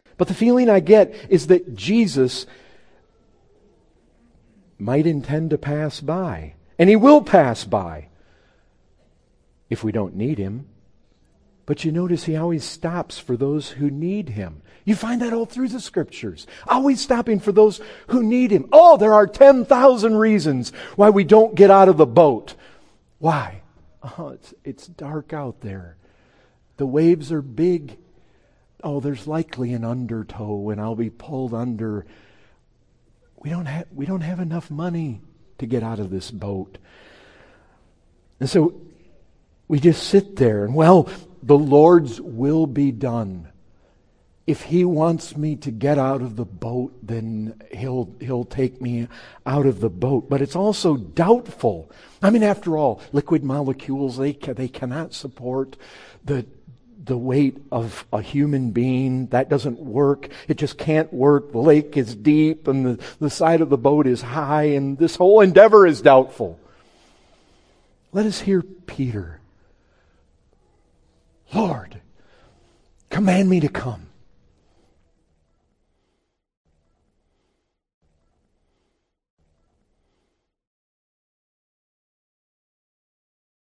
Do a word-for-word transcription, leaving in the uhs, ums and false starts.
But the feeling I get is that Jesus might intend to pass by. And He will pass by if we don't need Him. But you notice He always stops for those who need Him. You find that all through the Scriptures. Always stopping for those who need Him. Oh, there are ten thousand reasons why we don't get out of the boat. Why? Oh, it's, it's dark out there. The waves are big. Oh, there's likely an undertow and I'll be pulled under. We don't have, we don't have enough money to get out of this boat. And so we just sit there and, well, the Lord's will be done. If He wants me to get out of the boat, then He'll He'll take me out of the boat. But it's also doubtful. I mean, after all, liquid molecules, they ca- they cannot support the the weight of a human being. That doesn't work. It just can't work. The lake is deep and the, the side of the boat is high, and this whole endeavor is doubtful. Let us hear Peter. Lord, command me to come.